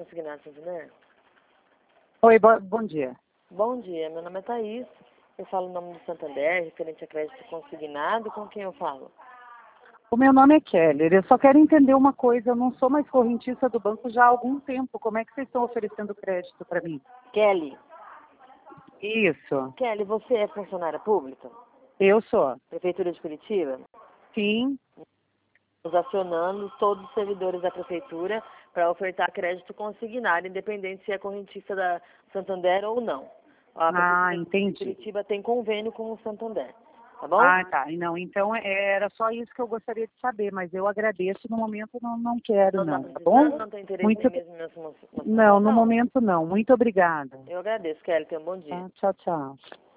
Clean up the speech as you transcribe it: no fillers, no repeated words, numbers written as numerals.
consignado, Santander? Oi, bom dia. Bom dia, meu nome é Thaís. Eu falo o nome do Santander, referente a crédito consignado. Com quem eu falo? O meu nome é Keller. Eu só quero entender uma coisa. Eu não sou mais correntista do banco já há algum tempo. Como é que vocês estão oferecendo crédito para mim? Kelly. Isso. Kelly, você é funcionária pública? Eu sou. Prefeitura de Curitiba? Sim. Nos acionando todos os servidores da prefeitura para ofertar crédito consignado, independente se é correntista da Santander ou não. A prefeitura de Entendi. Curitiba tem convênio com o Santander, tá bom? Tá. Não, então era só isso que eu gostaria de saber, mas eu agradeço. No momento não quero, Não está tá bom? precisando, não tem interesse Muito. mesmo nessa Não, no situação? momento não. Muito obrigada. Eu agradeço, Kelly. Tenha um bom dia. Tá? Tchau, tchau.